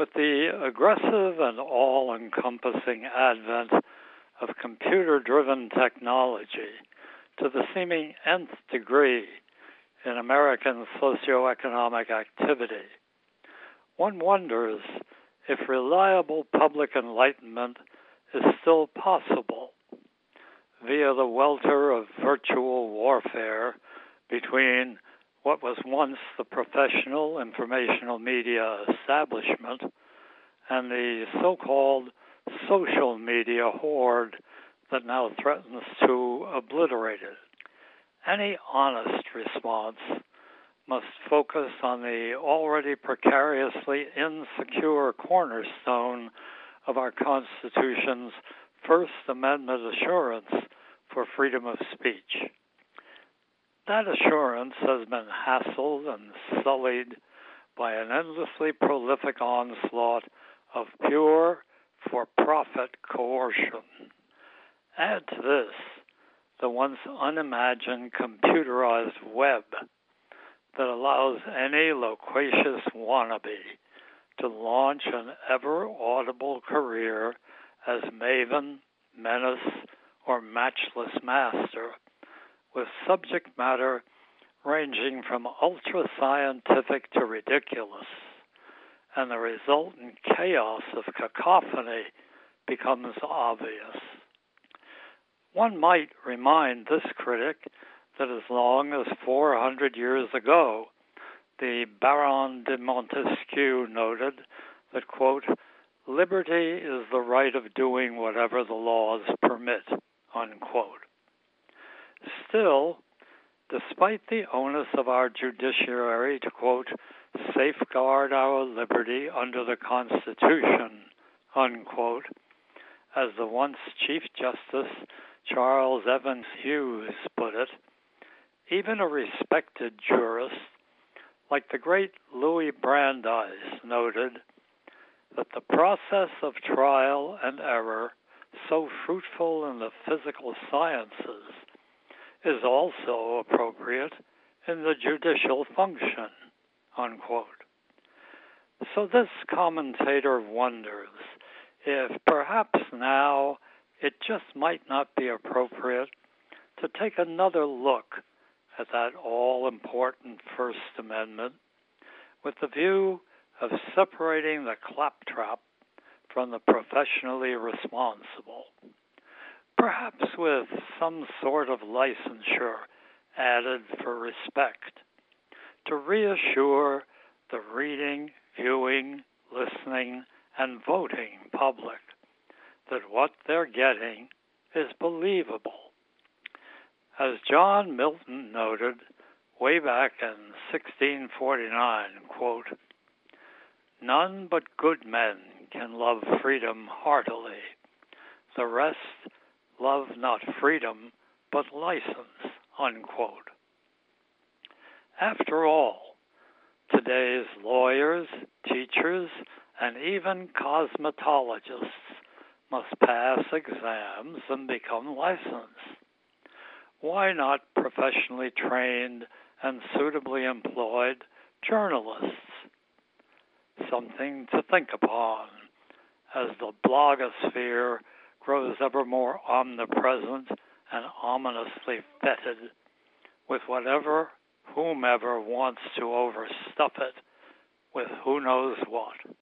With the aggressive and all-encompassing advent of computer-driven technology to the seeming nth degree in American socioeconomic activity, one wonders if reliable public enlightenment is still possible via the welter of virtual warfare between what was once the professional informational media establishment and the so-called social media horde that now threatens to obliterate it. Any honest response must focus on the already precariously insecure cornerstone of our Constitution's First Amendment assurance for freedom of speech. That assurance has been hassled and sullied by an endlessly prolific onslaught of pure for-profit coercion. Add to this the once unimagined computerized web that allows any loquacious wannabe to launch an ever-audible career as maven, menace, or matchless master, with subject matter ranging from ultra-scientific to ridiculous, and the resultant chaos of cacophony becomes obvious. One might remind this critic that as long as 400 years ago, the Baron de Montesquieu noted that, quote, liberty is the right of doing whatever the laws permit, unquote. Still, despite the onus of our judiciary to, quote, safeguard our liberty under the Constitution, unquote, as the once Chief Justice Charles Evans Hughes put it, even a respected jurist like the great Louis Brandeis noted that the process of trial and error, so fruitful in the physical sciences, is also appropriate in the judicial function, unquote. So this commentator wonders if perhaps now it just might not be appropriate to take another look at that all-important First Amendment with the view of separating the claptrap from the professionally responsible, perhaps with some sort of licensure added for respect, to reassure the reading, viewing, listening, and voting public that what they're getting is believable. As John Milton noted way back in 1649, quote, none but good men can love freedom heartily. The rest love not freedom, but license, unquote. After all, today's lawyers, teachers, and even cosmetologists must pass exams and become licensed. Why not professionally trained and suitably employed journalists? Something to think upon as the blogosphere grows ever more omnipresent and ominously fetid with whomever wants to overstuff it with who knows what.